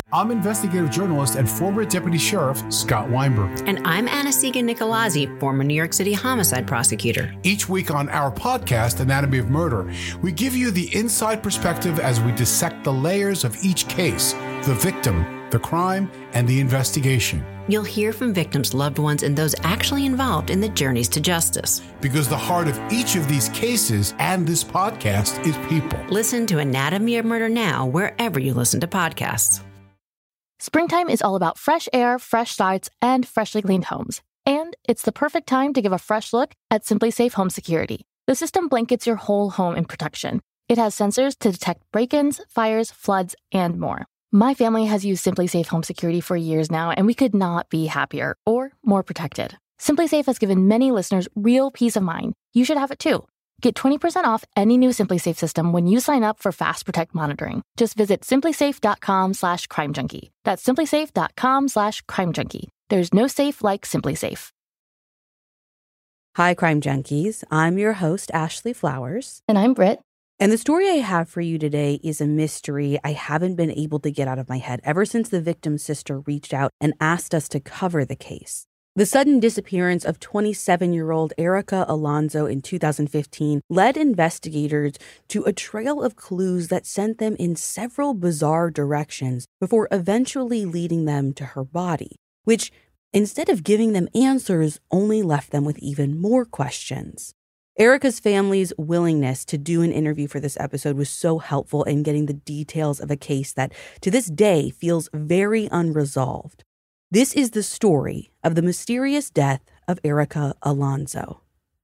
I'm investigative journalist and former deputy sheriff Scott Weinberg. And I'm Anna-Sigga Nicolazzi, former New York City homicide prosecutor. Each week on our podcast, Anatomy of Murder, we give you the inside perspective as we dissect the layers of each case, the victim, the crime, and the investigation. You'll hear from victims' loved ones and those actually involved in the journeys to justice. Because the heart of each of these cases and this podcast is people. Listen to Anatomy of Murder now wherever you listen to podcasts. Springtime is all about fresh air, fresh starts, and freshly cleaned homes. And it's the perfect time to give a fresh look at Simply Safe Home Security. The system blankets your whole home in protection. It has sensors to detect break-ins, fires, floods, and more. My family has used Simply Safe Home Security for years now, and we could not be happier or more protected. Simply Safe has given many listeners real peace of mind. You should have it too. Get 20% off any new Simply Safe system when you sign up for Fast Protect monitoring. Just visit simplysafe.com/crimejunkie. That's simplysafe.com/crimejunkie. There's no safe like Simply Safe. Hi, Crime Junkies. I'm your host, Ashley Flowers. And I'm Britt. And the story I have for you today is a mystery I haven't been able to get out of my head ever since the victim's sister reached out and asked us to cover the case. The sudden disappearance of 27-year-old Erica Alonso in 2015 led investigators to a trail of clues that sent them in several bizarre directions before eventually leading them to her body, which, instead of giving them answers, only left them with even more questions. Erica's family's willingness to do an interview for this episode was so helpful in getting the details of a case that, to this day, feels very unresolved. This is the story of the mysterious death of Erica Alonso.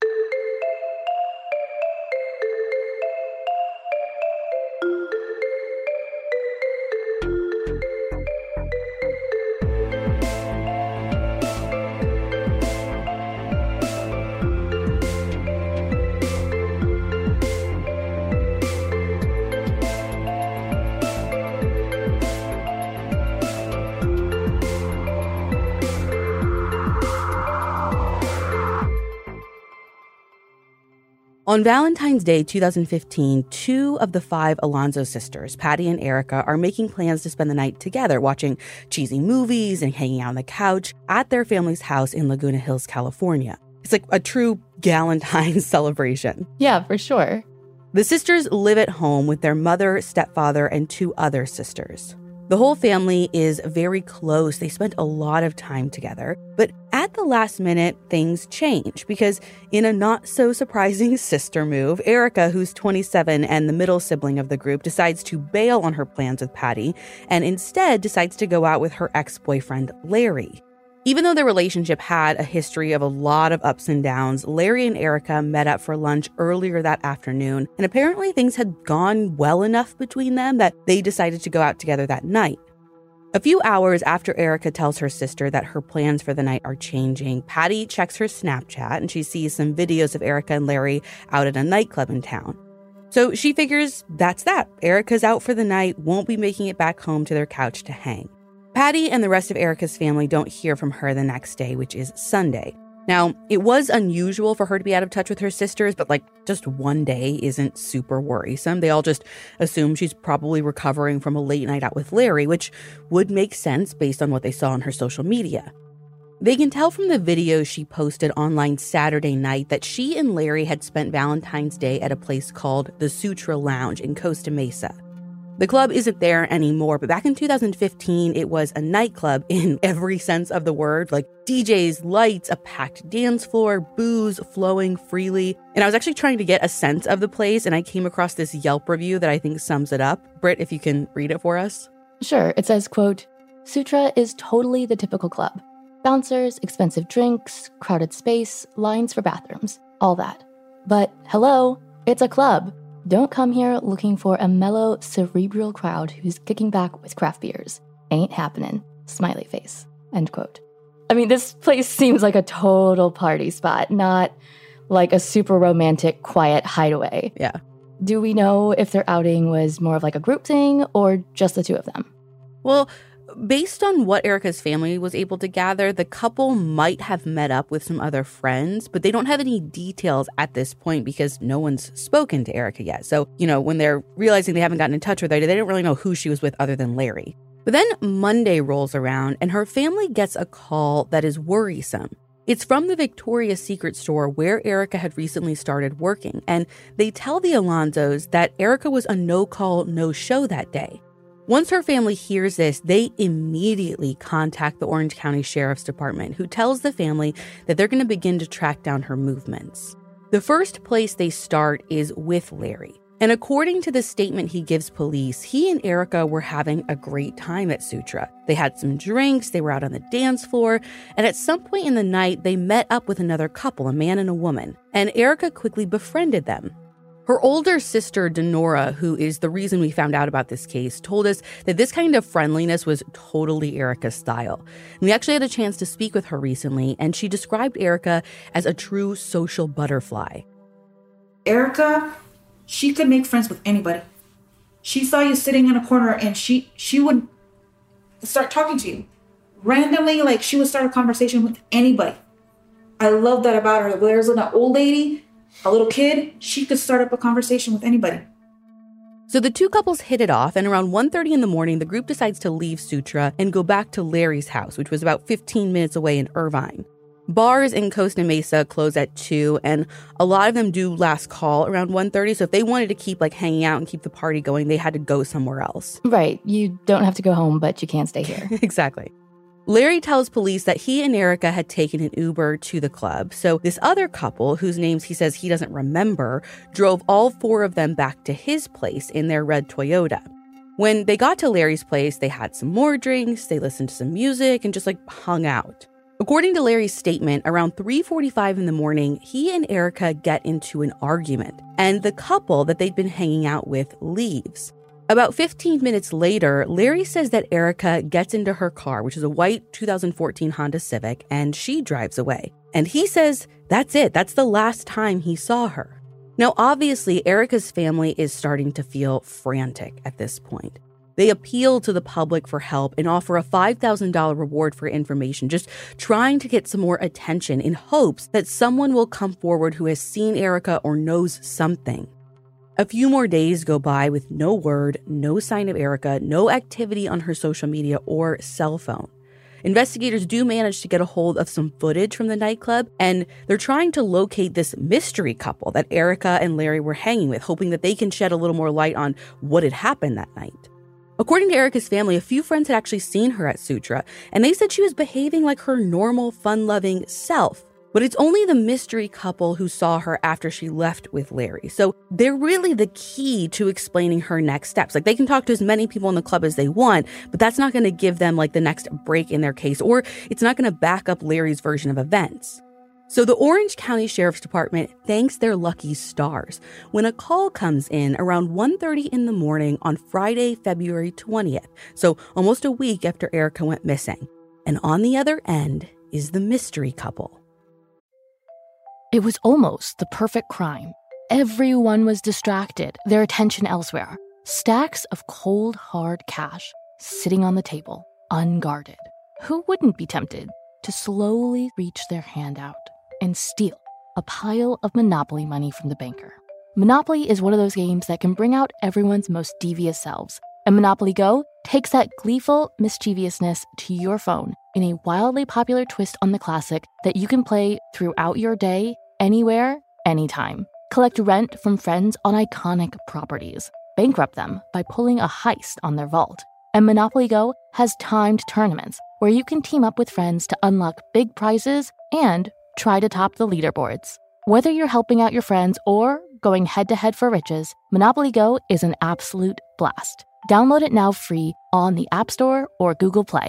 On Valentine's Day 2015, 2 of the 5 Alonso sisters, Patty and Erica, are making plans to spend the night together, watching cheesy movies and hanging out on the couch at their family's house in Laguna Hills, California. It's like a true Galentine's celebration. Yeah, for sure. The sisters live at home with their mother, stepfather, and 2 other sisters. The whole family is very close. They spent a lot of time together. But at the last minute, things change because in a not-so-surprising sister move, Erica, who's 27 and the middle sibling of the group, decides to bail on her plans with Patty and instead decides to go out with her ex-boyfriend, Larry. Even though their relationship had a history of a lot of ups and downs, Larry and Erica met up for lunch earlier that afternoon, and apparently things had gone well enough between them that they decided to go out together that night. A few hours after Erica tells her sister that her plans for the night are changing, Patty checks her Snapchat and she sees some videos of Erica and Larry out at a nightclub in town. So she figures that's that. Erica's out for the night, won't be making it back home to their couch to hang. Patty and the rest of Erica's family don't hear from her the next day, which is Sunday. Now, it was unusual for her to be out of touch with her sisters, but just one day isn't super worrisome. They all just assume she's probably recovering from a late night out with Larry, which would make sense based on what they saw on her social media. They can tell from the video she posted online Saturday night that she and Larry had spent Valentine's Day at a place called the Sutra Lounge in Costa Mesa. The club isn't there anymore, but back in 2015, it was a nightclub in every sense of the word, like DJs, lights, a packed dance floor, booze flowing freely. And I was actually trying to get a sense of the place, and I came across this Yelp review that I think sums it up. Britt, if you can read it for us. Sure. It says, quote, "Sutra is totally the typical club. Bouncers, expensive drinks, crowded space, lines for bathrooms, all that. But hello, it's a club. Don't come here looking for a mellow, cerebral crowd who's kicking back with craft beers. Ain't happening. Smiley face." End quote. I mean, this place seems like a total party spot, not like a super romantic, quiet hideaway. Yeah. Do we know if their outing was more of like a group thing or just the 2 of them? Well, based on what Erica's family was able to gather, the couple might have met up with some other friends, but they don't have any details at this point because no one's spoken to Erica yet. So, when they're realizing they haven't gotten in touch with her, they don't really know who she was with other than Larry. But then Monday rolls around and her family gets a call that is worrisome. It's from the Victoria's Secret store where Erica had recently started working, and they tell the Alonzos that Erica was a no-call, no-show that day. Once her family hears this, they immediately contact the Orange County Sheriff's Department, who tells the family that they're going to begin to track down her movements. The first place they start is with Larry. And according to the statement he gives police, he and Erica were having a great time at Sutra. They had some drinks, they were out on the dance floor, and at some point in the night, they met up with another couple, a man and a woman, and Erica quickly befriended them. Her older sister, Denora, who is the reason we found out about this case, told us that this kind of friendliness was totally Erica's style. And we actually had a chance to speak with her recently, and she described Erica as a true social butterfly. Erica, she could make friends with anybody. She saw you sitting in a corner and she would start talking to you. Randomly, like she would start a conversation with anybody. I love that about her. There's an old lady, a little kid, she could start up a conversation with anybody. So the two couples hit it off, and around 1:30 in the morning, the group decides to leave Sutra and go back to Larry's house, which was about 15 minutes away in Irvine. Bars in Costa Mesa close at 2, and a lot of them do last call around 1:30. So if they wanted to keep hanging out and keep the party going, they had to go somewhere else. Right. You don't have to go home, but you can't stay here. Exactly. Larry tells police that he and Erica had taken an Uber to the club. So this other couple, whose names he says he doesn't remember, drove all 4 of them back to his place in their red Toyota. When they got to Larry's place, they had some more drinks, they listened to some music, and just hung out. According to Larry's statement, around 3:45 in the morning, he and Erica get into an argument, and the couple that they'd been hanging out with leaves. About 15 minutes later, Larry says that Erica gets into her car, which is a white 2014 Honda Civic, and she drives away. And he says that's it. That's the last time he saw her. Now, obviously, Erica's family is starting to feel frantic at this point. They appeal to the public for help and offer a $5,000 reward for information, just trying to get some more attention in hopes that someone will come forward who has seen Erica or knows something. A few more days go by with no word, no sign of Erica, no activity on her social media or cell phone. Investigators do manage to get a hold of some footage from the nightclub, and they're trying to locate this mystery couple that Erica and Larry were hanging with, hoping that they can shed a little more light on what had happened that night. According to Erica's family, a few friends had actually seen her at Sutra, and they said she was behaving like her normal, fun-loving self. But it's only the mystery couple who saw her after she left with Larry. So they're really the key to explaining her next steps. They can talk to as many people in the club as they want, but that's not going to give them the next break in their case, or it's not going to back up Larry's version of events. So the Orange County Sheriff's Department thanks their lucky stars when a call comes in around 1:30 in the morning on Friday, February 20th, so almost a week after Erica went missing. And on the other end is the mystery couple. It was almost the perfect crime. Everyone was distracted, their attention elsewhere. Stacks of cold, hard cash sitting on the table, unguarded. Who wouldn't be tempted to slowly reach their hand out and steal a pile of Monopoly money from the banker? Monopoly is one of those games that can bring out everyone's most devious selves. And Monopoly Go takes that gleeful mischievousness to your phone in a wildly popular twist on the classic that you can play throughout your day, anywhere, anytime. Collect rent from friends on iconic properties. Bankrupt them by pulling a heist on their vault. And Monopoly Go has timed tournaments where you can team up with friends to unlock big prizes and try to top the leaderboards. Whether you're helping out your friends or going head-to-head for riches, Monopoly Go is an absolute blast. Download it now free on the App Store or Google Play.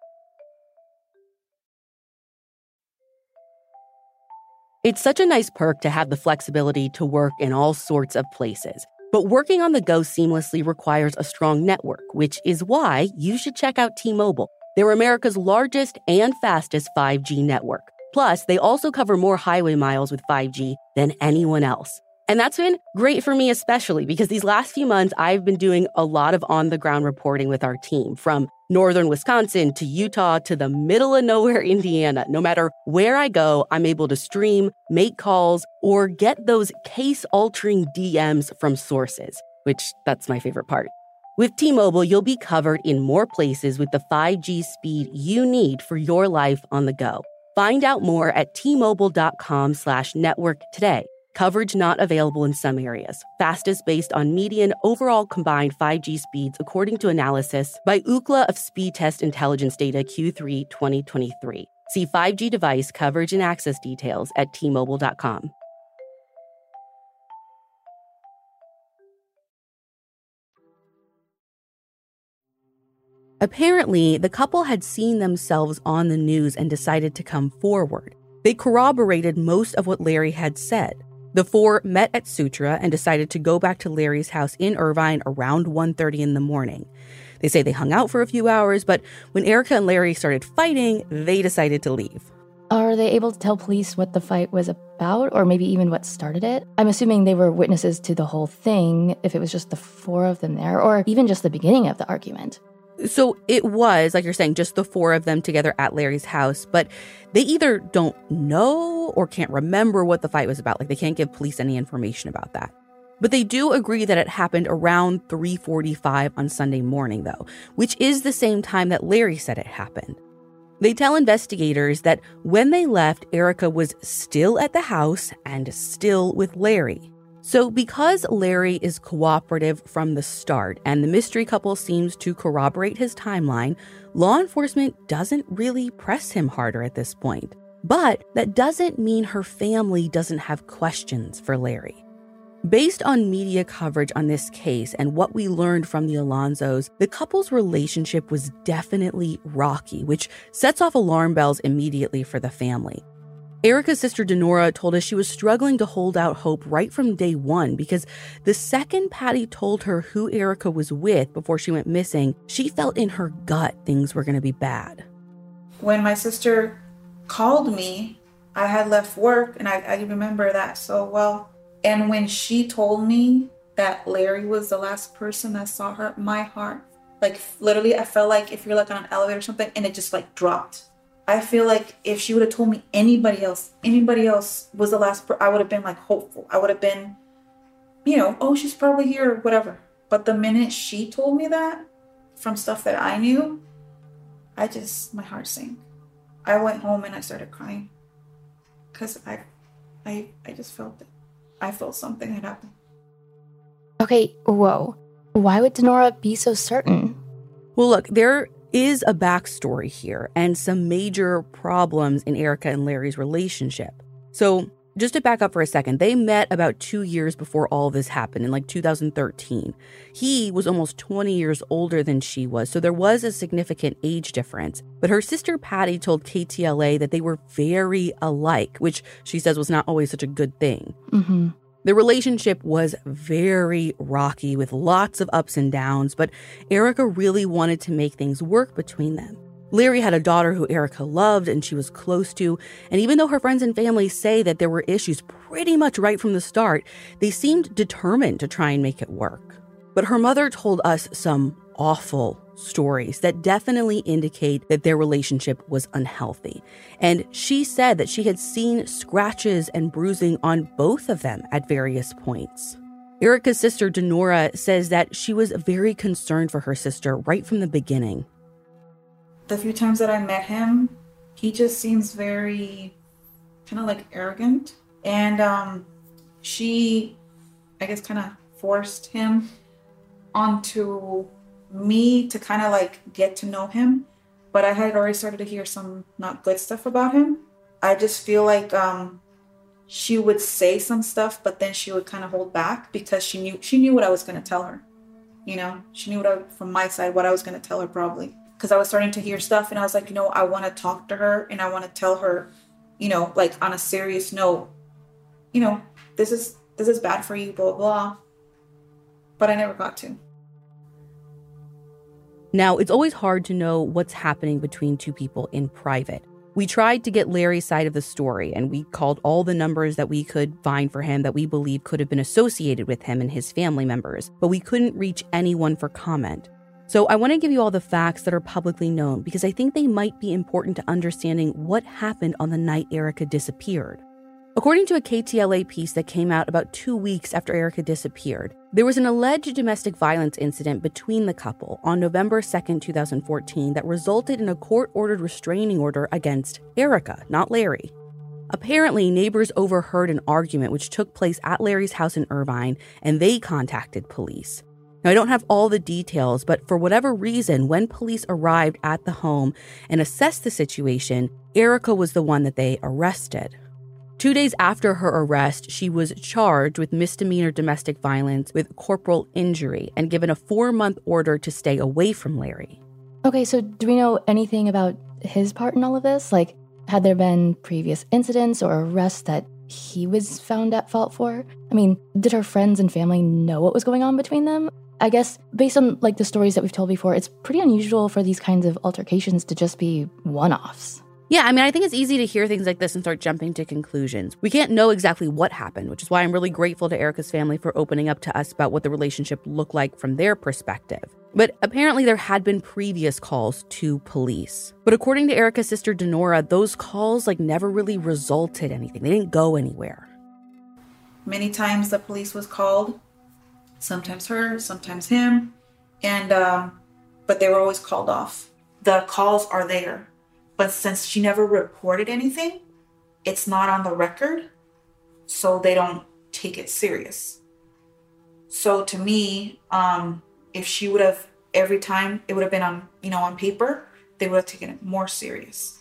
It's such a nice perk to have the flexibility to work in all sorts of places. But working on the go seamlessly requires a strong network, which is why you should check out T-Mobile. They're America's largest and fastest 5G network. Plus, they also cover more highway miles with 5G than anyone else. And that's been great for me especially because these last few months, I've been doing a lot of on-the-ground reporting with our team, from northern Wisconsin to Utah to the middle of nowhere, Indiana. No matter where I go, I'm able to stream, make calls, or get those case-altering DMs from sources, which that's my favorite part. With T-Mobile, you'll be covered in more places with the 5G speed you need for your life on the go. Find out more at T-Mobile.com/network today. Coverage not available in some areas. Fastest based on median overall combined 5G speeds according to analysis by Ookla of Speed Test Intelligence Data Q3 2023. See 5G device coverage and access details at T-Mobile.com. Apparently, the couple had seen themselves on the news and decided to come forward. They corroborated most of what Larry had said. The four met at Sutra and decided to go back to Larry's house in Irvine around 1:30 in the morning. They say they hung out for a few hours, but when Erica and Larry started fighting, they decided to leave. Are they able to tell police what the fight was about, or maybe even what started it? I'm assuming they were witnesses to the whole thing, if it was just the four of them there, or even just the beginning of the argument. So it was, like you're saying, just the four of them together at Larry's house, but they either don't know or can't remember what the fight was about. Like, they can't give police any information about that. But they do agree that it happened around 3:45 on Sunday morning, though, which is the same time that Larry said it happened. They tell investigators that when they left, Erica was still at the house and still with Larry. So because Larry is cooperative from the start and the mystery couple seems to corroborate his timeline, law enforcement doesn't really press him harder at this point. But that doesn't mean her family doesn't have questions for Larry. Based on media coverage on this case and what we learned from the Alonzos, the couple's relationship was definitely rocky, which sets off alarm bells immediately for the family. Erica's sister Denora told us she was struggling to hold out hope right from day one because the second Patty told her who Erica was with before she went missing, she felt in her gut things were going to be bad. When my sister called me, I had left work, and I remember that so well. And when she told me that Larry was the last person that saw her, my heart, like literally, I felt like if you're like on an elevator or something, and it just like dropped. I feel like if she would have told me anybody else was the last I would have been like hopeful. I would have been, oh, she's probably here or whatever. But the minute she told me that, from stuff that I knew, my heart sank. I went home and I started crying. Because I just felt it. I felt something had happened. Okay, whoa. Why would Denora be so certain? Well, look, there is a backstory here and some major problems in Erica and Larry's relationship. So just to back up for a second, they met about 2 years before all this happened in like 2013. He was almost 20 years older than she was, so there was a significant age difference. But her sister Patty told KTLA that they were very alike, which she says was not always such a good thing. Mm-hmm. The relationship was very rocky with lots of ups and downs, but Erica really wanted to make things work between them. Larry had a daughter who Erica loved and she was close to, and even though her friends and family say that there were issues pretty much right from the start, they seemed determined to try and make it work. But her mother told us some awful stories that definitely indicate that their relationship was unhealthy. And she said that she had seen scratches and bruising on both of them at various points. Erica's sister Denora says that she was very concerned for her sister right from the beginning. The few times that I met him, he just seems very kind of like arrogant. And she, I guess, kind of forced him onto me to kind of like get to know him, but I had already started to hear some not good stuff about him. I just feel like she would say some stuff, but then she would kind of hold back because she knew what I was going to tell her. She knew from my side what I was going to tell her probably, because I was starting to hear stuff and I was like, I want to talk to her and I want to tell her, like on a serious note, this is bad for you, blah, blah. But I never got to. Now, it's always hard to know what's happening between two people in private. We tried to get Larry's side of the story, and we called all the numbers that we could find for him that we believe could have been associated with him and his family members, but we couldn't reach anyone for comment. So I want to give you all the facts that are publicly known because I think they might be important to understanding what happened on the night Erica disappeared. According to a KTLA piece that came out about 2 weeks after Erica disappeared, there was an alleged domestic violence incident between the couple on November 2nd, 2014 that resulted in a court-ordered restraining order against Erica, not Larry. Apparently, neighbors overheard an argument which took place at Larry's house in Irvine, and they contacted police. Now, I don't have all the details, but for whatever reason, when police arrived at the home and assessed the situation, Erica was the one that they arrested. 2 days after her arrest, she was charged with misdemeanor domestic violence with corporal injury and given a 4-month order to stay away from Larry. Okay, so do we know anything about his part in all of this? Like, had there been previous incidents or arrests that he was found at fault for? I mean, did her friends and family know what was going on between them? I guess based on the stories that we've told before, it's pretty unusual for these kinds of altercations to just be one-offs. Yeah, I mean, I think it's easy to hear things like this and start jumping to conclusions. We can't know exactly what happened, which is why I'm really grateful to Erica's family for opening up to us about what the relationship looked like from their perspective. But apparently there had been previous calls to police. But according to Erica's sister Denora, those calls never really resulted anything. They didn't go anywhere. Many times the police was called, sometimes her, sometimes him, and but they were always called off. The calls are there. But since she never reported anything, it's not on the record, so they don't take it serious. So to me, if she would have, every time it would have been on paper, they would have taken it more serious.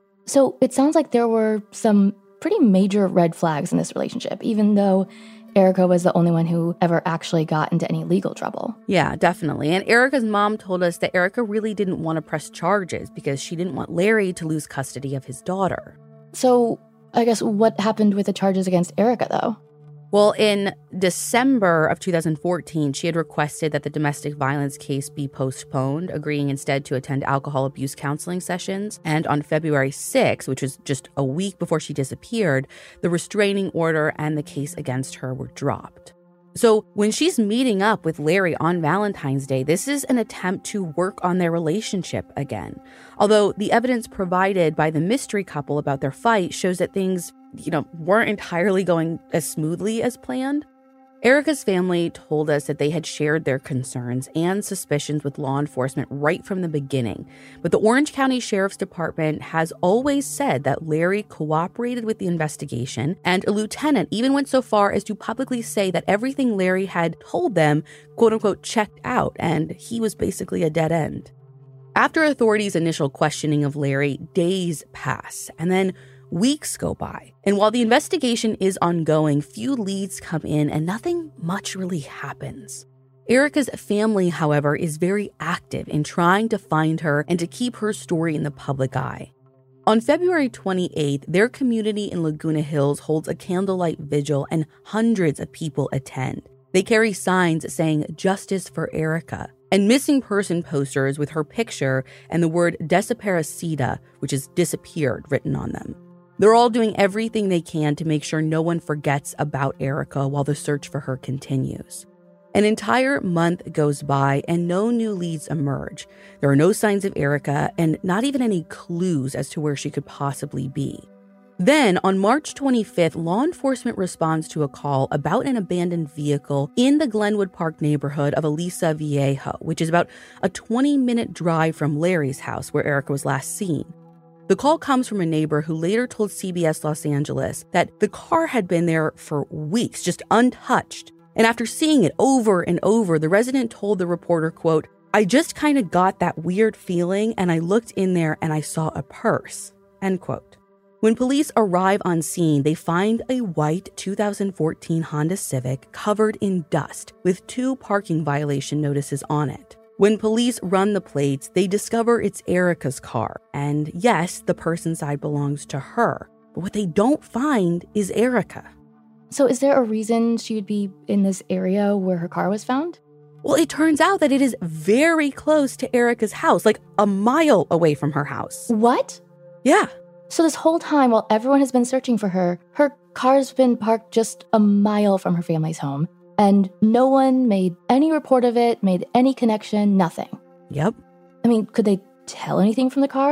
So it sounds like there were some pretty major red flags in this relationship, even though Erica was the only one who ever actually got into any legal trouble. Yeah, definitely. And Erica's mom told us that Erica really didn't want to press charges because she didn't want Larry to lose custody of his daughter. So I guess what happened with the charges against Erica, though? Well, in December of 2014, she had requested that the domestic violence case be postponed, agreeing instead to attend alcohol abuse counseling sessions. And on February 6th, which was just a week before she disappeared, the restraining order and the case against her were dropped. So when she's meeting up with Larry on Valentine's Day, this is an attempt to work on their relationship again. Although the evidence provided by the mystery couple about their fight shows that things weren't entirely going as smoothly as planned. Erica's family told us that they had shared their concerns and suspicions with law enforcement right from the beginning. But the Orange County Sheriff's Department has always said that Larry cooperated with the investigation, and a lieutenant even went so far as to publicly say that everything Larry had told them, quote unquote, checked out, and he was basically a dead end. After authorities' initial questioning of Larry, days pass, and then weeks go by. And while the investigation is ongoing, few leads come in and nothing much really happens. Erica's family, however, is very active in trying to find her and to keep her story in the public eye. On February 28th, their community in Laguna Hills holds a candlelight vigil and hundreds of people attend. They carry signs saying "Justice for Erica" and missing person posters with her picture and the word "desaparecida," which is disappeared, written on them. They're all doing everything they can to make sure no one forgets about Erica while the search for her continues. An entire month goes by and no new leads emerge. There are no signs of Erica and not even any clues as to where she could possibly be. Then, on March 25th, law enforcement responds to a call about an abandoned vehicle in the Glenwood Park neighborhood of Aliso Viejo, which is about a 20-minute drive from Larry's house where Erica was last seen. The call comes from a neighbor who later told CBS Los Angeles that the car had been there for weeks, just untouched. And after seeing it over and over, the resident told the reporter, quote, "I just kind of got that weird feeling and I looked in there and I saw a purse," end quote. When police arrive on scene, they find a white 2014 Honda Civic covered in dust with 2 parking violation notices on it. When police run the plates, they discover it's Erica's car. And yes, the person inside belongs to her. But what they don't find is Erica. So is there a reason she would be in this area where her car was found? Well, it turns out that it is very close to Erica's house, like a mile away from her house. What? Yeah. So this whole time while everyone has been searching for her car's been parked just a mile from her family's home. And no one made any report of it, made any connection, nothing. Yep. I mean, could they tell anything from the car? Like,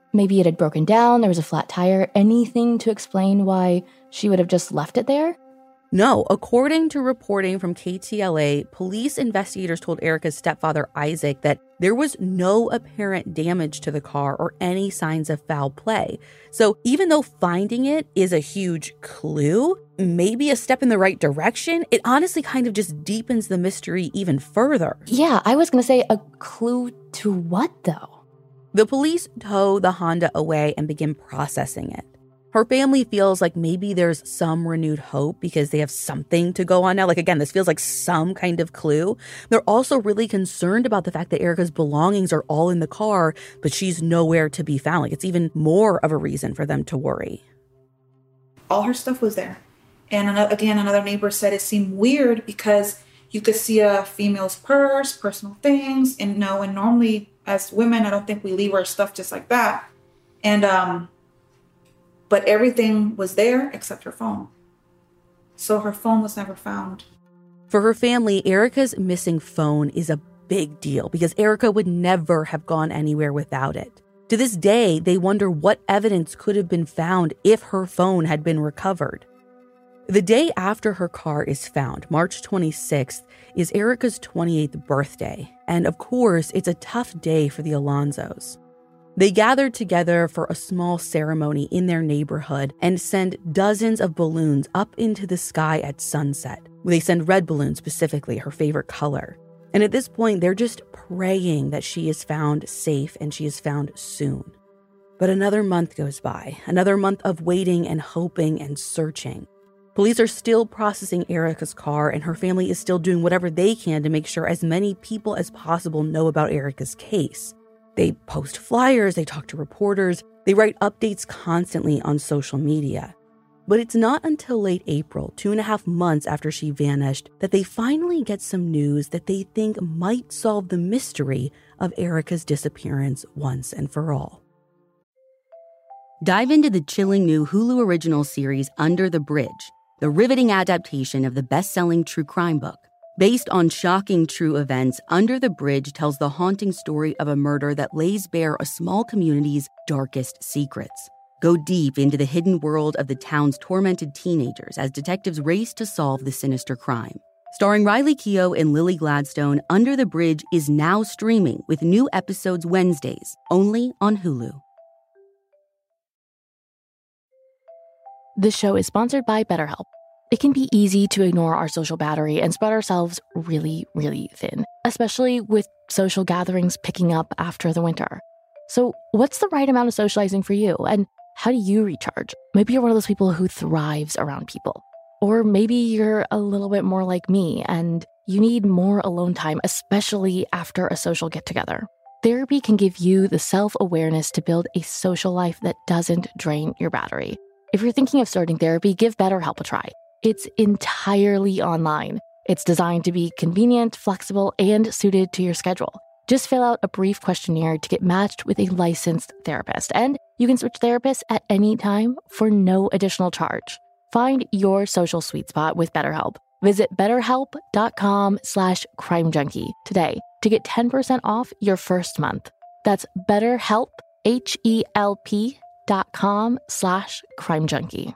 Maybe it had broken down, there was a flat tire, anything to explain why she would have just left it there? No, according to reporting from KTLA, police investigators told Erica's stepfather, Isaac, that there was no apparent damage to the car or any signs of foul play. So even though finding it is a huge clue, maybe a step in the right direction, it honestly kind of just deepens the mystery even further. Yeah, I was going to say a clue to what, though? The police tow the Honda away and begin processing it. Her family feels like maybe there's some renewed hope because they have something to go on now. Like, again, this feels like some kind of clue. They're also really concerned about the fact that Erica's belongings are all in the car, but she's nowhere to be found. Like, it's even more of a reason for them to worry. All her stuff was there. And another neighbor said it seemed weird because you could see a female's purse, personal things. And normally as women, I don't think we leave our stuff just like that. But everything was there except her phone. So her phone was never found. For her family, Erica's missing phone is a big deal because Erica would never have gone anywhere without it. To this day, they wonder what evidence could have been found if her phone had been recovered. The day after her car is found, March 26th, is Erica's 28th birthday. And of course, it's a tough day for the Alonzos. They gathered together for a small ceremony in their neighborhood and send dozens of balloons up into the sky at sunset. They send red balloons specifically, her favorite color. And at this point, they're just praying that she is found safe and she is found soon. But another month goes by, another month of waiting and hoping and searching. Police are still processing Erica's car, and her family is still doing whatever they can to make sure as many people as possible know about Erica's case. They post flyers, they talk to reporters, they write updates constantly on social media. But it's not until late April, 2.5 months after she vanished, that they finally get some news that they think might solve the mystery of Erica's disappearance once and for all. Dive into the chilling new Hulu original series Under the Bridge, the riveting adaptation of the best-selling true crime book. Based on shocking true events, Under the Bridge tells the haunting story of a murder that lays bare a small community's darkest secrets. Go deep into the hidden world of the town's tormented teenagers as detectives race to solve the sinister crime. Starring Riley Keough and Lily Gladstone, Under the Bridge is now streaming with new episodes Wednesdays, only on Hulu. This show is sponsored by BetterHelp. It can be easy to ignore our social battery and spread ourselves really, really thin, especially with social gatherings picking up after the winter. So what's the right amount of socializing for you? And how do you recharge? Maybe you're one of those people who thrives around people. Or maybe you're a little bit more like me and you need more alone time, especially after a social get-together. Therapy can give you the self-awareness to build a social life that doesn't drain your battery. If you're thinking of starting therapy, give BetterHelp a try. It's entirely online. It's designed to be convenient, flexible, and suited to your schedule. Just fill out a brief questionnaire to get matched with a licensed therapist, and you can switch therapists at any time for no additional charge. Find your social sweet spot with BetterHelp. Visit BetterHelp.com/CrimeJunkie today to get 10% off your first month. That's BetterHelp, HELP.com/CrimeJunkie.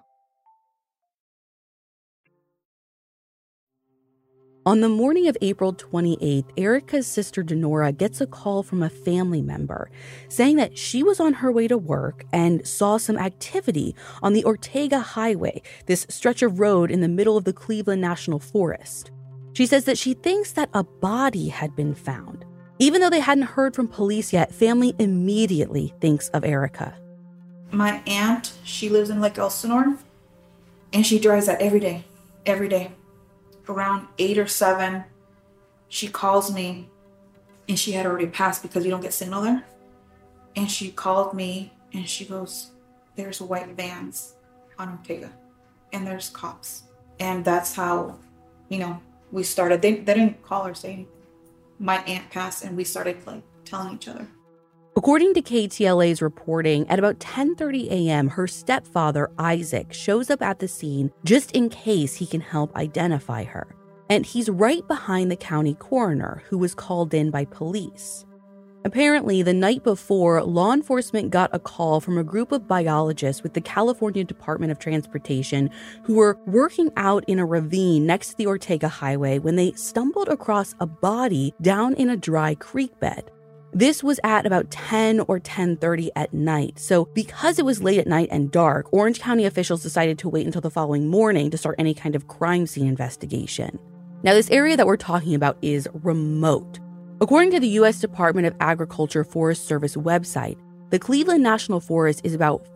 On the morning of April 28th, Erica's sister Denora gets a call from a family member saying that she was on her way to work and saw some activity on the Ortega Highway, this stretch of road in the middle of the Cleveland National Forest. She says that she thinks that a body had been found. Even though they hadn't heard from police yet, family immediately thinks of Erica. My aunt, she lives in Lake Elsinore, and she drives that every day. Around 8 or 7, she calls me, and she had already passed because you don't get signal there. And she called me, and she goes, there's white vans on Ortega, and there's cops. And that's how, we started. They didn't call or say anything. My aunt passed, and we started, telling each other. According to KTLA's reporting, at about 10:30 a.m., her stepfather, Isaac, shows up at the scene just in case he can help identify her. And he's right behind the county coroner, who was called in by police. Apparently, the night before, law enforcement got a call from a group of biologists with the California Department of Transportation who were working out in a ravine next to the Ortega Highway when they stumbled across a body down in a dry creek bed. This was at about 10 or 10:30 at night. So because it was late at night and dark, Orange County officials decided to wait until the following morning to start any kind of crime scene investigation. Now, this area that we're talking about is remote. According to the U.S. Department of Agriculture Forest Service website, the Cleveland National Forest is about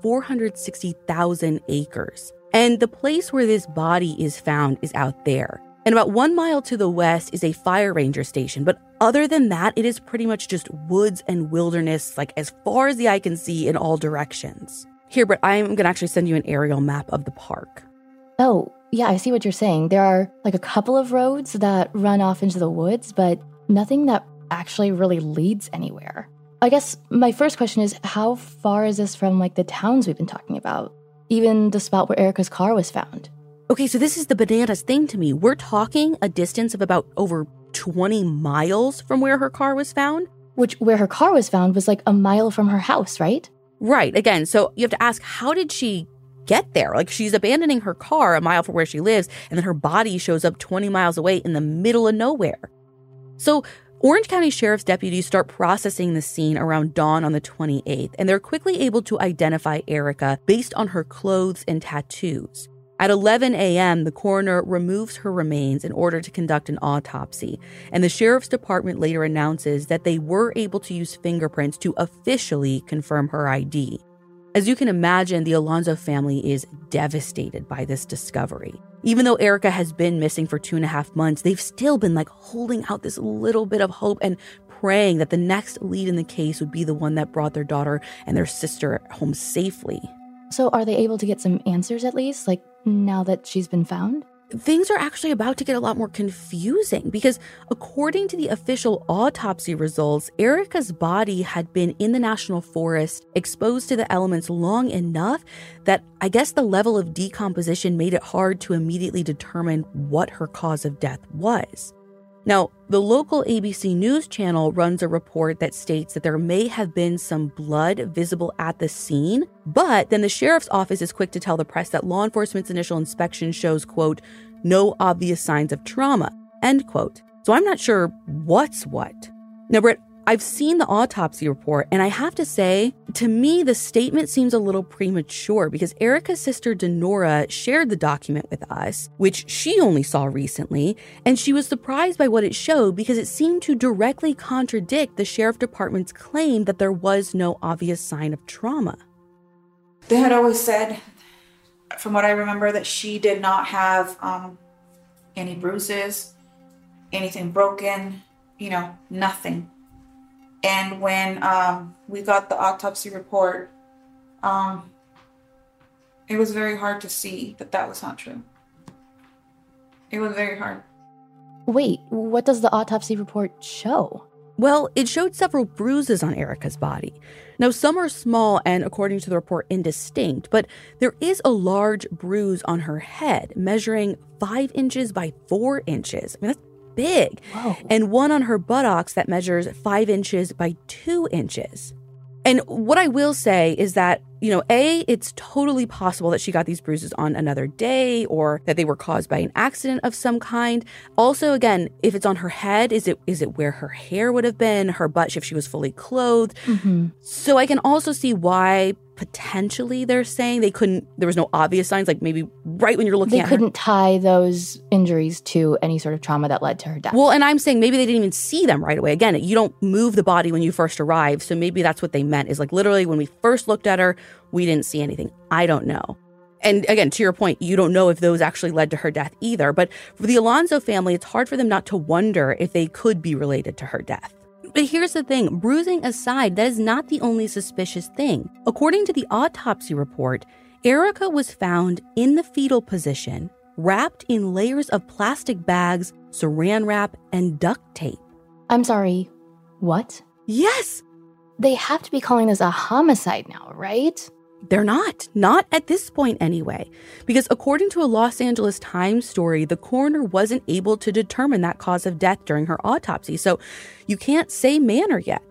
460,000 acres. And the place where this body is found is out there. And about 1 mile to the west is a fire ranger station. But other than that, it is pretty much just woods and wilderness, like as far as the eye can see in all directions. Here, Britt, I'm going to actually send you an aerial map of the park. Oh, yeah, I see what you're saying. There are like a couple of roads that run off into the woods, but nothing that actually really leads anywhere. I guess my first question is, how far is this from like the towns we've been talking about? Even the spot where Erica's car was found. Okay, so this is the bananas thing to me. We're talking a distance of about over 20 miles from where her car was found. Where her car was found was like a mile from her house, right? Right. Again, so you have to ask, how did she get there? Like, she's abandoning her car a mile from where she lives, and then her body shows up 20 miles away in the middle of nowhere. So Orange County Sheriff's deputies start processing the scene around dawn on the 28th, and they're quickly able to identify Erica based on her clothes and tattoos. At 11 a.m., the coroner removes her remains in order to conduct an autopsy, and the sheriff's department later announces that they were able to use fingerprints to officially confirm her ID. As you can imagine, the Alonzo family is devastated by this discovery. Even though Erica has been missing for 2.5 months, they've still been holding out this little bit of hope and praying that the next lead in the case would be the one that brought their daughter and their sister home safely. So are they able to get some answers at least, now that she's been found? Things are actually about to get a lot more confusing because according to the official autopsy results, Erica's body had been in the National Forest exposed to the elements long enough that I guess the level of decomposition made it hard to immediately determine what her cause of death was. Now, the local ABC News channel runs a report that states that there may have been some blood visible at the scene, but then the sheriff's office is quick to tell the press that law enforcement's initial inspection shows, quote, no obvious signs of trauma, end quote. So I'm not sure what's what. Now, Britt, I've seen the autopsy report, and I have to say, to me, the statement seems a little premature because Erica's sister Denora shared the document with us, which she only saw recently, and she was surprised by what it showed because it seemed to directly contradict the sheriff department's claim that there was no obvious sign of trauma. They had always said, from what I remember, that she did not have any bruises, anything broken, nothing. And when we got the autopsy report, it was very hard to see that was not true. It was very hard. Wait, what does the autopsy report show? Well, it showed several bruises on Erica's body. Now, some are small and, according to the report, indistinct, but there is a large bruise on her head, measuring 5 inches by 4 inches. I mean, that's big. Whoa. And one on her buttocks that measures 5 inches by 2 inches. And what I will say is that, it's totally possible that she got these bruises on another day or that they were caused by an accident of some kind. Also, again, if it's on her head, is it where her hair would have been, her butt if she was fully clothed? Mm-hmm. So I can also see why potentially they're saying there was no obvious signs, maybe right when you're looking at her. They couldn't tie those injuries to any sort of trauma that led to her death. Well, and I'm saying maybe they didn't even see them right away. Again, you don't move the body when you first arrive, so maybe that's what they meant, is literally when we first looked at her, we didn't see anything. I don't know. And again, to your point, you don't know if those actually led to her death either. But for the Alonzo family, it's hard for them not to wonder if they could be related to her death. But here's the thing, bruising aside, that is not the only suspicious thing. According to the autopsy report, Erica was found in the fetal position, wrapped in layers of plastic bags, saran wrap, and duct tape. I'm sorry, what? Yes! They have to be calling this a homicide now, right? They're not at this point anyway, because according to a Los Angeles Times story, the coroner wasn't able to determine that cause of death during her autopsy, so you can't say manner yet.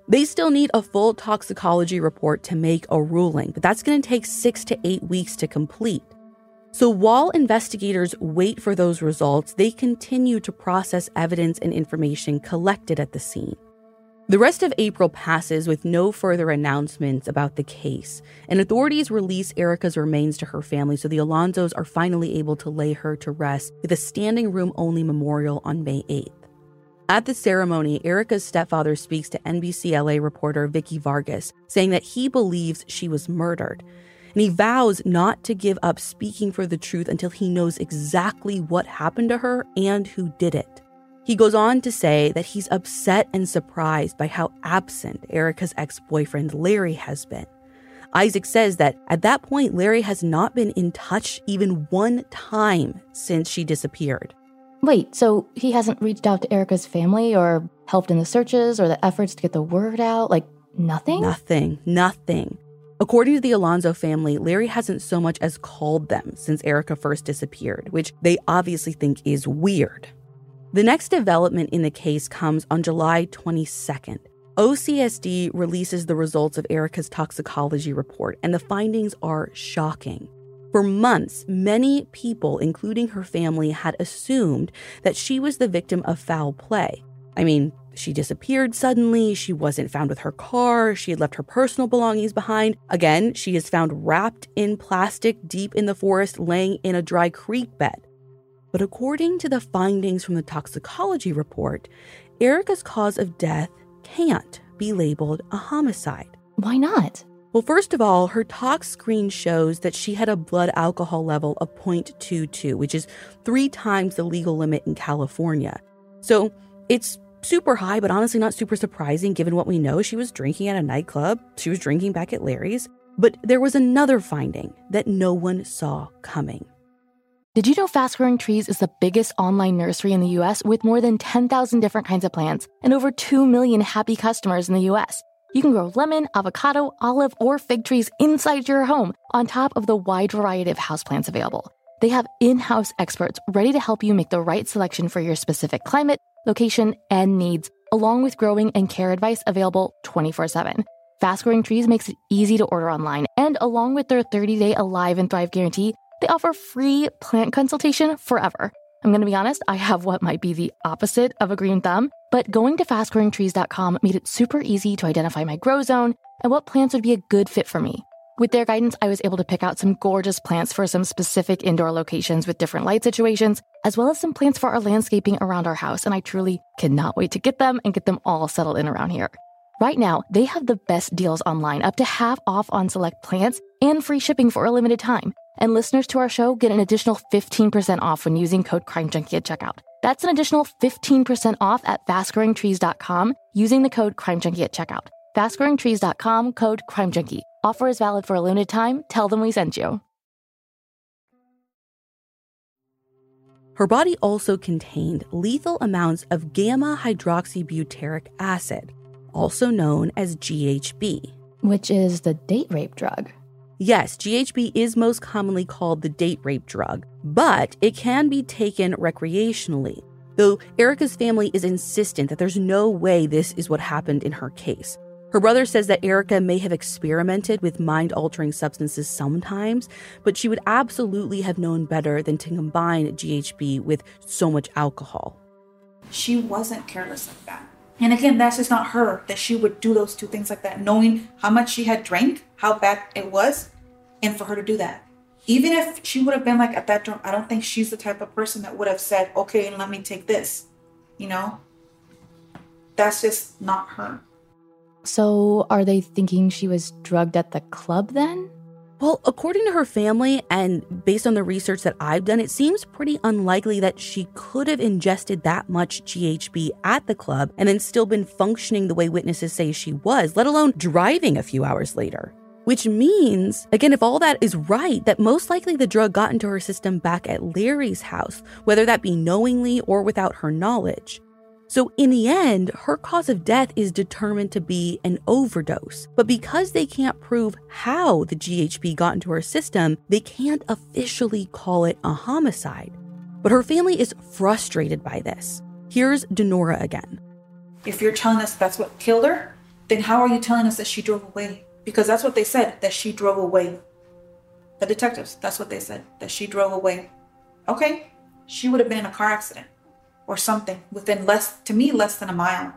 They still need a full toxicology report to make a ruling, but that's going to take 6 to 8 weeks to complete. So while investigators wait for those results, they continue to process evidence and information collected at the scene. The rest of April passes with no further announcements about the case, and authorities release Erica's remains to her family, so the Alonzos are finally able to lay her to rest with a standing room-only memorial on May 8th. At the ceremony, Erica's stepfather speaks to NBC LA reporter Vicky Vargas, saying that he believes she was murdered. And he vows not to give up speaking for the truth until he knows exactly what happened to her and who did it. He goes on to say that he's upset and surprised by how absent Erica's ex-boyfriend Larry has been. Isaac says that at that point, Larry has not been in touch even one time since she disappeared. Wait, so he hasn't reached out to Erica's family or helped in the searches or the efforts to get the word out? Like, nothing? Nothing. According to the Alonzo family, Larry hasn't so much as called them since Erica first disappeared, which they obviously think is weird. The next development in the case comes on July 22nd. OCSD releases the results of Erica's toxicology report, and the findings are shocking. For months, many people, including her family, had assumed that she was the victim of foul play. I mean, she disappeared suddenly, she wasn't found with her car, she had left her personal belongings behind. Again, she is found wrapped in plastic deep in the forest, laying in a dry creek bed. But according to the findings from the toxicology report, Erica's cause of death can't be labeled a homicide. Why not? Well, first of all, her tox screen shows that she had a blood alcohol level of 0.22, which is 3 times the legal limit in California. So it's super high, but honestly not super surprising given what we know. She was drinking at a nightclub. She was drinking back at Larry's. But there was another finding that no one saw coming. Did you know Fast Growing Trees is the biggest online nursery in the U.S. with more than 10,000 different kinds of plants and over 2 million happy customers in the U.S.? You can grow lemon, avocado, olive, or fig trees inside your home on top of the wide variety of houseplants available. They have in-house experts ready to help you make the right selection for your specific climate, location, and needs, along with growing and care advice available 24/7. Fast Growing Trees makes it easy to order online, and along with their 30-day Alive and Thrive guarantee, they offer free plant consultation forever. I'm going to be honest, I have what might be the opposite of a green thumb, but going to fastgrowingtrees.com made it super easy to identify my grow zone and what plants would be a good fit for me. With their guidance, I was able to pick out some gorgeous plants for some specific indoor locations with different light situations, as well as some plants for our landscaping around our house, and I truly cannot wait to get them and get them all settled in around here. Right now, they have the best deals online, up to half off on select plants and free shipping for a limited time. And listeners to our show get an additional 15% off when using code CrimeJunkie at checkout. That's an additional 15% off at fastgrowingtrees.com using the code CrimeJunkie at checkout. Fastgrowingtrees.com, code CrimeJunkie. Offer is valid for a limited time. Tell them we sent you. Her body also contained lethal amounts of gamma-hydroxybutyric acid, also known as GHB. Which is the date rape drug. Yes, GHB is most commonly called the date rape drug, but it can be taken recreationally, though Erica's family is insistent that there's no way this is what happened in her case. Her brother says that Erica may have experimented with mind-altering substances sometimes, but she would absolutely have known better than to combine GHB with so much alcohol. She wasn't careless like that. And again, that's just not her, that she would do those two things like that, knowing how much she had drank, how bad it was, and for her to do that. Even if she would have been like at that drunk, I don't think she's the type of person that would have said, okay, let me take this. You know? That's just not her. So are they thinking she was drugged at the club then? Well, according to her family, and based on the research that I've done, it seems pretty unlikely that she could have ingested that much GHB at the club and then still been functioning the way witnesses say she was, let alone driving a few hours later. Which means, again, if all that is right, that most likely the drug got into her system back at Larry's house, whether that be knowingly or without her knowledge. So in the end, her cause of death is determined to be an overdose. But because they can't prove how the GHB got into her system, they can't officially call it a homicide. But her family is frustrated by this. Here's Denora again. If you're telling us that's what killed her, then how are you telling us that she drove away? Because that's what they said, that she drove away. The detectives, that's what they said, that she drove away. Okay, she would have been in a car accident or something within less than a mile.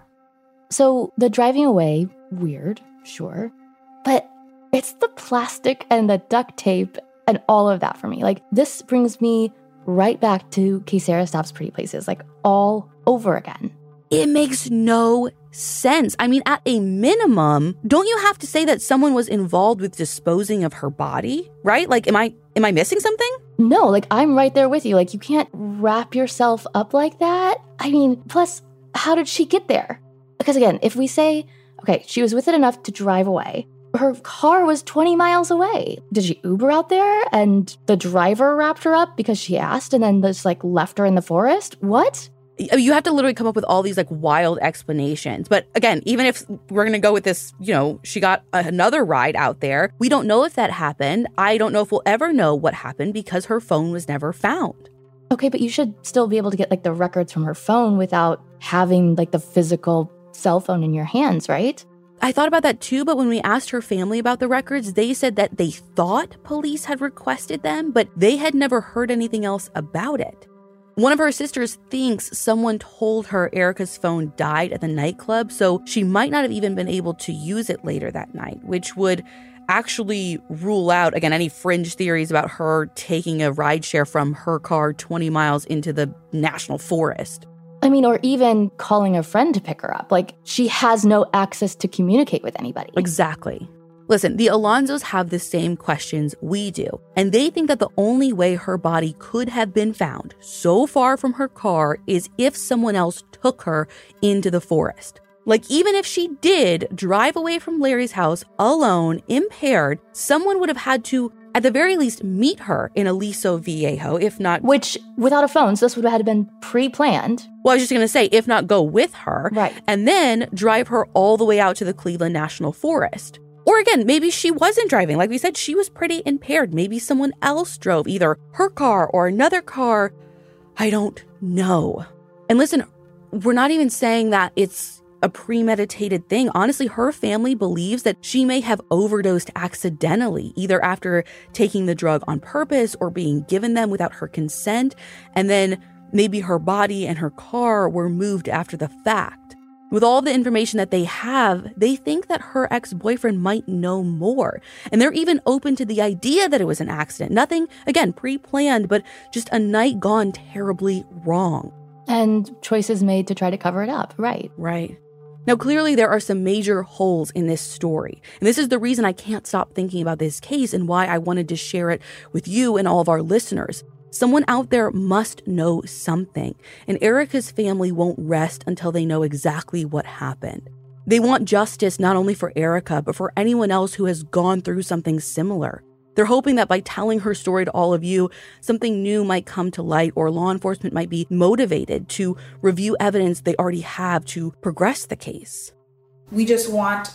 So the driving away, weird, sure. But it's the plastic and the duct tape and all of that for me. Like, this brings me right back to Keisara Stops Pretty Places, like all over again. It makes no sense. I mean, at a minimum, don't you have to say that someone was involved with disposing of her body, right? Like, am I missing something? No, like, I'm right there with you. Like, you can't wrap yourself up like that. I mean, plus, how did she get there? Because again, if we say, okay, she was with it enough to drive away, her car was 20 miles away. Did she Uber out there and the driver wrapped her up because she asked and then just like left her in the forest? What? You have to literally come up with all these like wild explanations. But again, even if we're going to go with this, she got another ride out there, we don't know if that happened. I don't know if we'll ever know what happened because her phone was never found. Okay, but you should still be able to get like the records from her phone without having like the physical cell phone in your hands, right? I thought about that too, but when we asked her family about the records, they said that they thought police had requested them, but they had never heard anything else about it. One of her sisters thinks someone told her Erica's phone died at the nightclub, so she might not have even been able to use it later that night, which would actually rule out, again, any fringe theories about her taking a rideshare from her car 20 miles into the national forest. I mean, or even calling a friend to pick her up. Like, she has no access to communicate with anybody. Exactly. Listen, the Alonzos have the same questions we do, and they think that the only way her body could have been found so far from her car is if someone else took her into the forest. Like, even if she did drive away from Larry's house alone, impaired, someone would have had to, at the very least, meet her in Aliso Viejo, if not... Which, without a phone, so this would have had to been pre-planned. Well, I was just going to say, if not go with her. Right. And then drive her all the way out to the Cleveland National Forest. Or again, maybe she wasn't driving. Like we said, she was pretty impaired. Maybe someone else drove, either her car or another car. I don't know. And listen, we're not even saying that it's a premeditated thing. Honestly, her family believes that she may have overdosed accidentally, either after taking the drug on purpose or being given them without her consent. And then maybe her body and her car were moved after the fact. With all the information that they have, they think that her ex-boyfriend might know more. And they're even open to the idea that it was an accident. Nothing, again, pre-planned, but just a night gone terribly wrong. And choices made to try to cover it up, right? Right. Now, clearly, there are some major holes in this story. And this is the reason I can't stop thinking about this case and why I wanted to share it with you and all of our listeners. Someone out there must know something, and Erica's family won't rest until they know exactly what happened. They want justice not only for Erica, but for anyone else who has gone through something similar. They're hoping that by telling her story to all of you, something new might come to light or law enforcement might be motivated to review evidence they already have to progress the case. We just want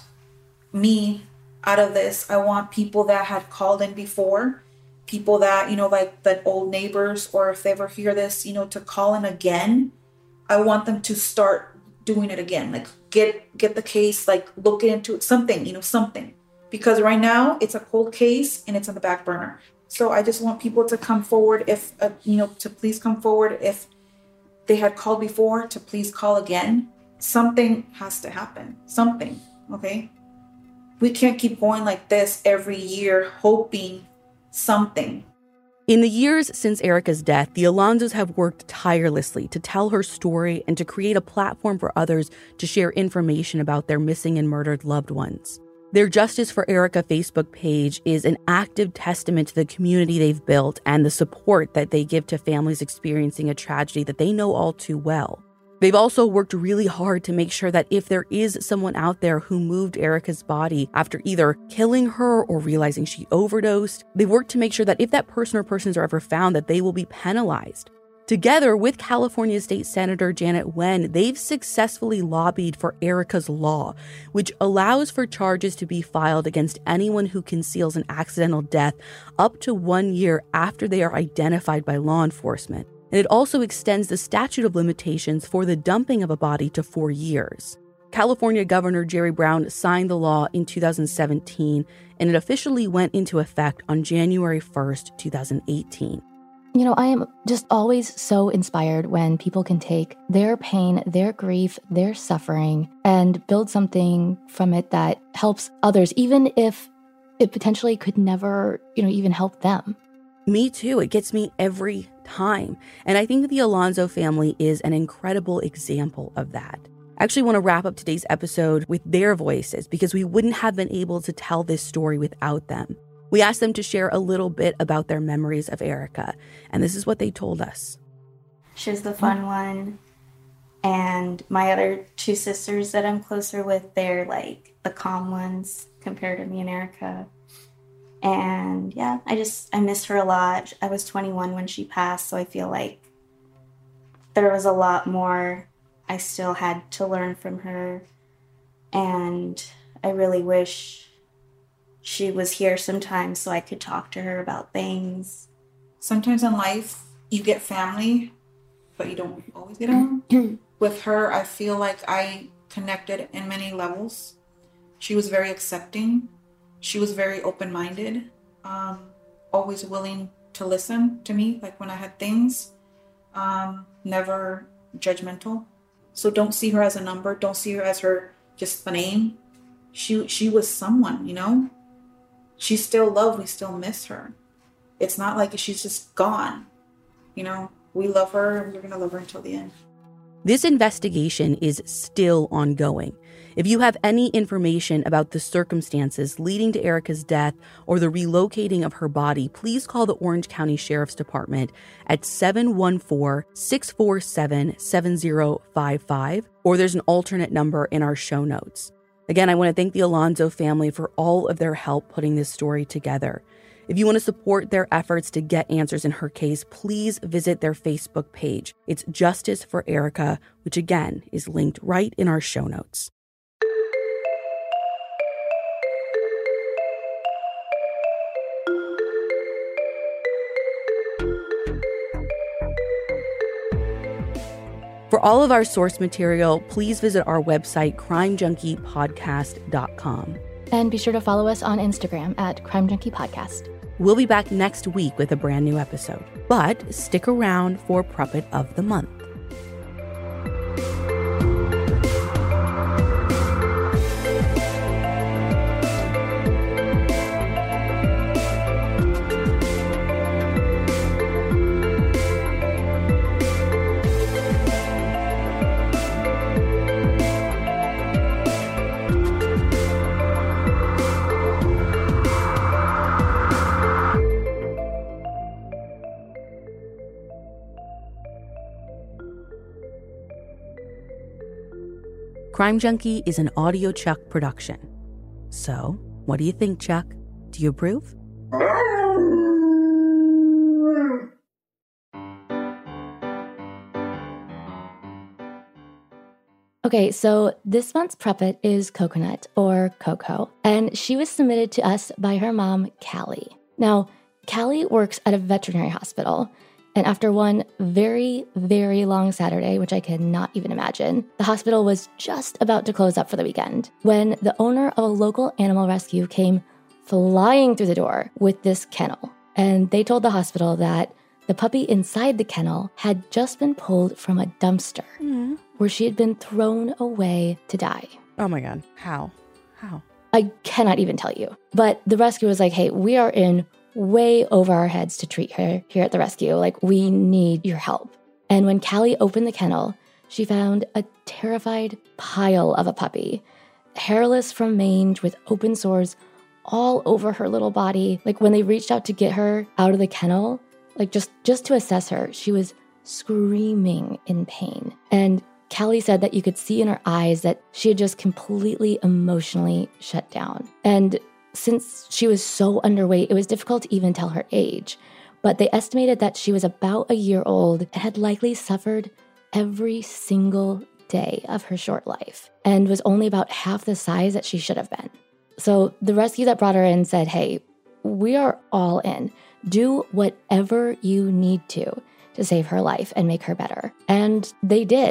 me out of this. I want people that had called in before, people that, like the old neighbors, or if they ever hear this, to call in again. I want them to start doing it again. Like get the case, like look into it, something, something. Because right now it's a cold case and it's on the back burner. So I just want people to come forward to please come forward. If they had called before, to please call again. Something has to happen. Something, okay? We can't keep going like this every year, hoping something. In the years since Erica's death, the Alonzos have worked tirelessly to tell her story and to create a platform for others to share information about their missing and murdered loved ones. Their Justice for Erica Facebook page is an active testament to the community they've built and the support that they give to families experiencing a tragedy that they know all too well. They've also worked really hard to make sure that if there is someone out there who moved Erica's body after either killing her or realizing she overdosed, they've worked to make sure that if that person or persons are ever found, that they will be penalized. Together with California State Senator Janet Wen, they've successfully lobbied for Erica's Law, which allows for charges to be filed against anyone who conceals an accidental death up to 1 year after they are identified by law enforcement. And it also extends the statute of limitations for the dumping of a body to 4 years. California Governor Jerry Brown signed the law in 2017, and it officially went into effect on January 1st, 2018. You know, I am just always so inspired when people can take their pain, their grief, their suffering, and build something from it that helps others, even if it potentially could never, even help them. Me too. It gets me every time. And I think that the Alonso family is an incredible example of that. I actually want to wrap up today's episode with their voices because we wouldn't have been able to tell this story without them. We asked them to share a little bit about their memories of Erica, and this is what they told us. She was the fun one, and my other two sisters that I'm closer with, they're like the calm ones compared to me and Erica. And yeah, I missed her a lot. I was 21 when she passed, so I feel like there was a lot more I still had to learn from her, and I really wish she was here sometimes so I could talk to her about things. Sometimes in life, you get family, but you don't always get them. With her, I feel like I connected in many levels. She was very accepting. She was very open-minded, always willing to listen to me, like when I had things, never judgmental. So don't see her as a number. Don't see her as just a name. She was someone, She's still loved. We still miss her. It's not like she's just gone. We love her and we're going to love her until the end. This investigation is still ongoing. If you have any information about the circumstances leading to Erica's death or the relocating of her body, please call the Orange County Sheriff's Department at 714-647-7055, or there's an alternate number in our show notes. Again, I want to thank the Alonso family for all of their help putting this story together. If you want to support their efforts to get answers in her case, please visit their Facebook page. It's Justice for Erica, which again is linked right in our show notes. For all of our source material, please visit our website, crimejunkiepodcast.com. And be sure to follow us on Instagram at Crime Junkie Podcast. We'll be back next week with a brand new episode. But stick around for Puppet of the Month. Crime Junkie is an Audio Chuck production. So, what do you think, Chuck? Do you approve? Okay, so this month's Puppet is Coconut, or Coco, and she was submitted to us by her mom, Callie. Now, Callie works at a veterinary hospital, and after one very, very long Saturday, which I cannot even imagine, the hospital was just about to close up for the weekend when the owner of a local animal rescue came flying through the door with this kennel. And they told the hospital that the puppy inside the kennel had just been pulled from a dumpster where she had been thrown away to die. Oh my God. How? I cannot even tell you. But the rescue was like, hey, we are in way over our heads to treat her here at the rescue. Like, we need your help. And when Callie opened the kennel, she found a terrified pile of a puppy, hairless from mange with open sores all over her little body. Like, when they reached out to get her out of the kennel, like just to assess her, she was screaming in pain. And Callie said that you could see in her eyes that she had just completely emotionally shut down. And since she was so underweight, it was difficult to even tell her age. But they estimated that she was about a year old and had likely suffered every single day of her short life and was only about half the size that she should have been. So the rescue that brought her in said, hey, we are all in. Do whatever you need to save her life and make her better. And they did.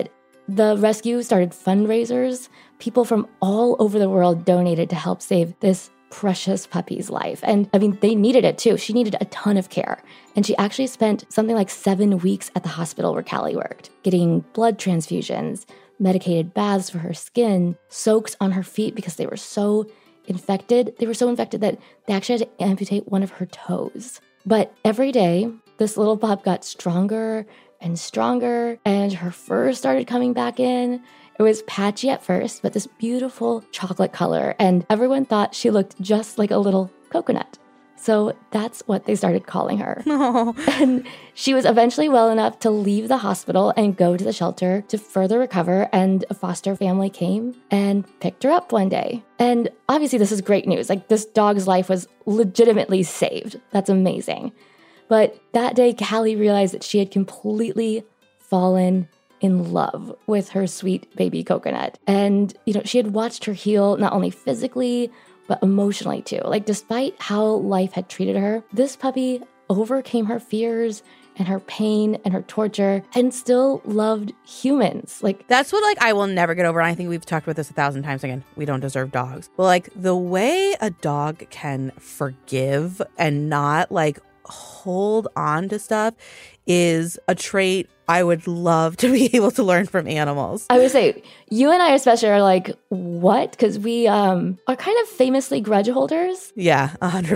The rescue started fundraisers. People from all over the world donated to help save this precious puppy's life. And I mean, they needed it too. She needed a ton of care. And she actually spent something like 7 weeks at the hospital where Callie worked, getting blood transfusions, medicated baths for her skin, soaks on her feet because they were so infected. They were so infected that they actually had to amputate one of her toes. But every day, this little pup got stronger and stronger, and her fur started coming back in. It was patchy at first, but this beautiful chocolate color, and everyone thought she looked just like a little coconut. So that's what they started calling her. Oh. And she was eventually well enough to leave the hospital and go to the shelter to further recover, and a foster family came and picked her up one day. And obviously this is great news. Like, this dog's life was legitimately saved. That's amazing. But that day, Callie realized that she had completely fallen in love with her sweet baby Coconut. And, she had watched her heal not only physically, but emotionally too. Like, despite how life had treated her, this puppy overcame her fears and her pain and her torture and still loved humans. Like, that's what I will never get over. And I think we've talked about this 1,000 times. Again, we don't deserve dogs. But the way a dog can forgive and not hold on to stuff is a trait I would love to be able to learn from animals. I would say you and I especially are like, what? Because we are kind of famously grudge holders. Yeah,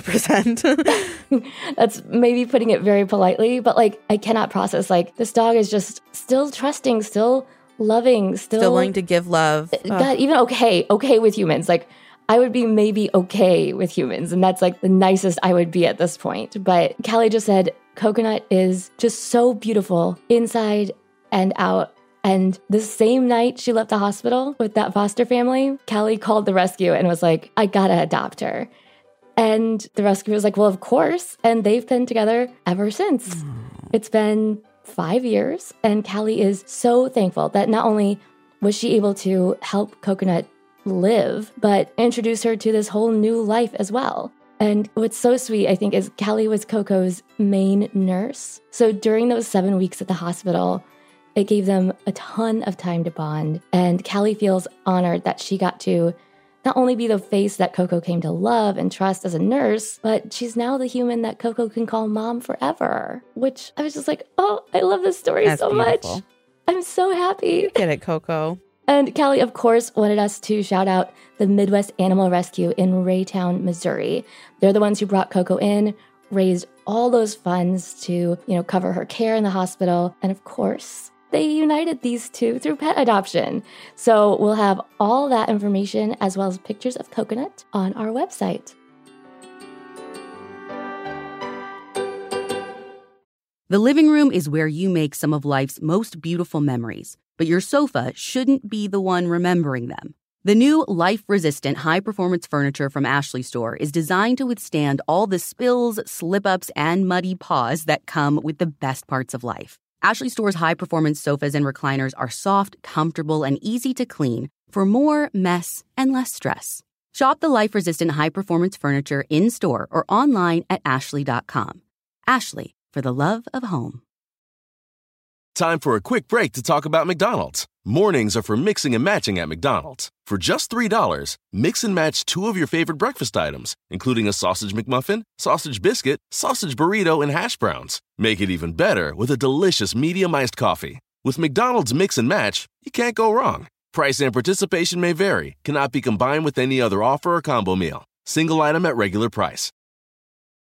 100%. That's maybe putting it very politely, but I cannot process this dog is just still trusting, still loving, still willing to give love. God, even okay with humans. I would be maybe okay with humans, and that's the nicest I would be at this point. But Callie just said, Coconut is just so beautiful inside and out. And the same night she left the hospital with that foster family, Callie called the rescue and was like, I gotta adopt her. And the rescue was like, well, of course. And they've been together ever since. It's been 5 years, and Callie is so thankful that not only was she able to help Coconut live, but introduce her to this whole new life as well. And what's so sweet, I think, is Callie was Coco's main nurse. So during those 7 weeks at the hospital, it gave them a ton of time to bond. And Callie feels honored that she got to not only be the face that Coco came to love and trust as a nurse, but she's now the human that Coco can call mom forever. Which I was just like, oh, I love this story so beautiful. Much. I'm so happy. You get it, Coco. And Callie, of course, wanted us to shout out the Midwest Animal Rescue in Raytown, Missouri. They're the ones who brought Coco in, raised all those funds to, cover her care in the hospital. And of course, they united these two through pet adoption. So we'll have all that information as well as pictures of Coconut on our website. The living room is where you make some of life's most beautiful memories, but your sofa shouldn't be the one remembering them. The new life-resistant high-performance furniture from Ashley Store is designed to withstand all the spills, slip-ups, and muddy paws that come with the best parts of life. Ashley Store's high-performance sofas and recliners are soft, comfortable, and easy to clean for more mess and less stress. Shop the life-resistant high-performance furniture in-store or online at ashley.com. Ashley, for the love of home. Time for a quick break to talk about McDonald's. Mornings are for mixing and matching at McDonald's. For just $3, mix and match 2 of your favorite breakfast items, including a sausage McMuffin, sausage biscuit, sausage burrito, and hash browns. Make it even better with a delicious medium iced coffee. With McDonald's Mix and Match, you can't go wrong. Price and participation may vary, cannot be combined with any other offer or combo meal. Single item at regular price.